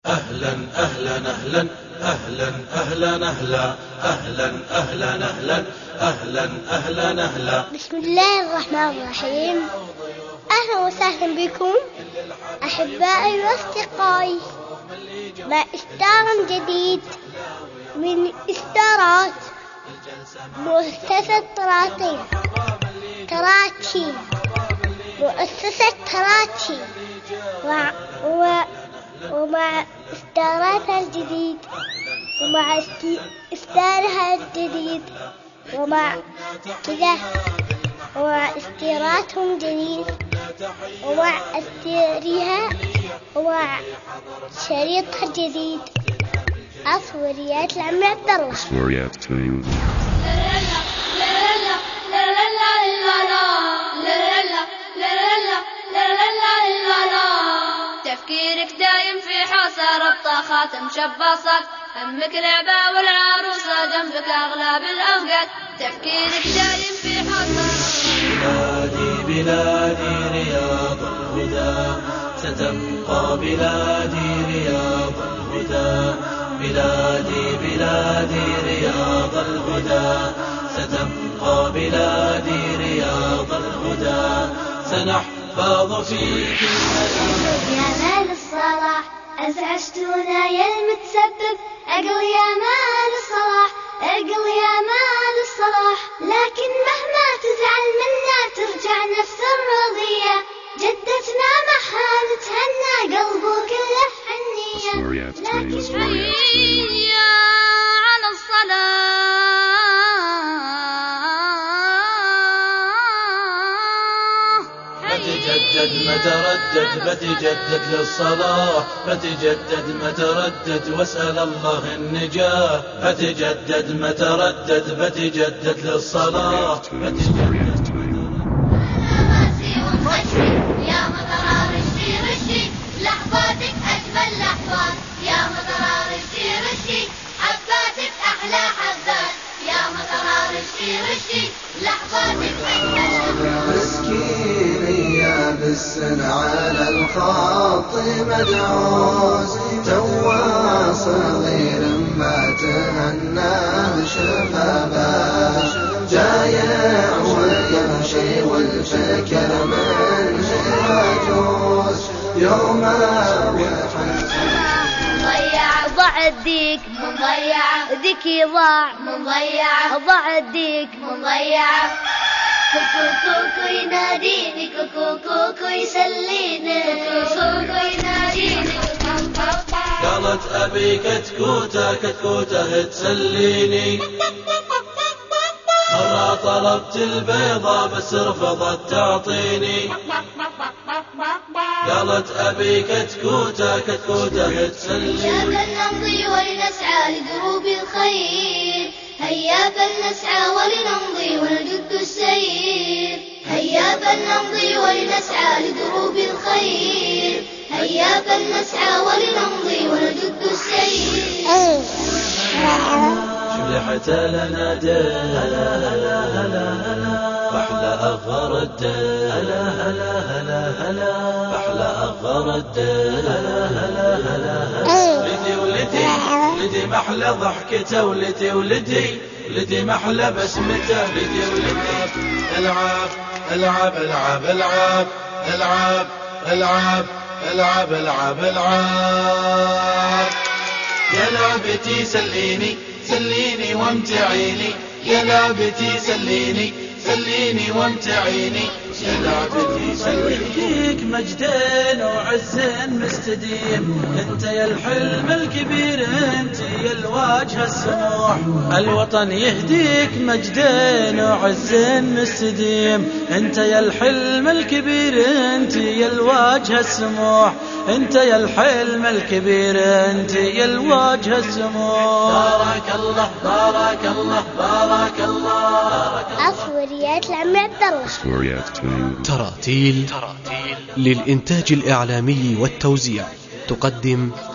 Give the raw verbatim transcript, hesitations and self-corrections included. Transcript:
أهلا أهلا أهلا أهلا أهلا أهلا أهلا أهلا أهلا أهلا أهلا أهلا. بسم الله الرحمن الرحيم. أهلا وسهلا بكم أحبائي وأصدقائي مع إصدار جديد من إصدارات مؤسسة تراتي تراتي مؤسسة تراتي و... و... ومع إصداراتها الجديد ومع إصدارها الجديد ومع كذا ومع إصداراتهم جديد ومع إصدارها ومع شريطها الجديد أصوريات العم عبد الله. أصوريات تيوز. تفكيرك دايم في حوسة ربطة خاتم شباصات، همك لعبة والعروسة جنبك أغلب الأوقات. تفكيرك دايم في حوسة. بلادي بلادي رياض الهدى ستبقى بلادي رياض الهدى. بلادي بلادي رياض الهدى ستبقى بلادي رياض الهدى. سنحفظ فيك يا مال الصلاح أزعجتونا يا المتسبب. أقل يا مال الصلاح أقل يا مال الصلاح، لكن مهما تزعل منا ترجع نفس الرضية. جدتنا محا نتهنى قلبه كله حنية. لكن حي على الصلاة فتجدد ما تردد فتجدد للصلاة. فتجدد ما تردد واسأل الله النجاة. فتجدد ما تردد فتجدد للصلاة. فتجدد يا مطر رشي رشي لحظاتك أجمل لحظات. يا مطر رشي رشي حباتك أحلى حبات. يا مطر رشي رشي لحظاتك أجمل لحظات. مسكيني يا بالسن على الخط مدعوس، توا صغير ما تهنى بشبابه. جايع ويمشي والفكر من يجوز يوم مضيع ضعديك مضيعة ذكي ضاع مضيعة ضعديك مضيعة. كوكو كوكو يناديني كوكو كوكو يسليني كوكو يناديني. قالت أبي كتكوتة كتكوتة تسليني. مرة طلبت البيضة بس رفضت تعطيني. قالت أبي كتكوتة كتكوتة تسليني. هيا فلنمضي ولنسعى لدروب الخير. هيا فلنسعى ولنمضي ونجد السير. هيا فلنمضي ولنسعى لدروب الخير. هيا فلنسعى ولنمضي ونجد السير. شلحت لنا دل هلا هلا هلا هلا بحلى أغر الدل هلا هلا هلا هلا بحلى أغر الدل هلا هلا هلا هلا. ولدي ولدي ولدي محلى ضحكته. ولدي ولدي ولدي محلى بسمته. ولدي ولدي العب العب العب العب العب العب العب العب العب. يا لعبتي سليني سليني وامتعيني. يا لعبتي سليني سليني وامتعيني. يا لعبتي سليني. مجدين وعز مستديم. انت يا الحلم الكبير انت يا الواجه السموح. الوطن يهديك مجدين وعز مستديم. انت يا الحلم الكبير انت يا الواجه السموح. انت يا الحلم الكبير انت يا الواجه السموح. بارك الله بارك الله بارك الله. أصوريات العم عبد الله. أصوريات تيوز. تراتيل للإنتاج الإعلامي والتوزيع تقدم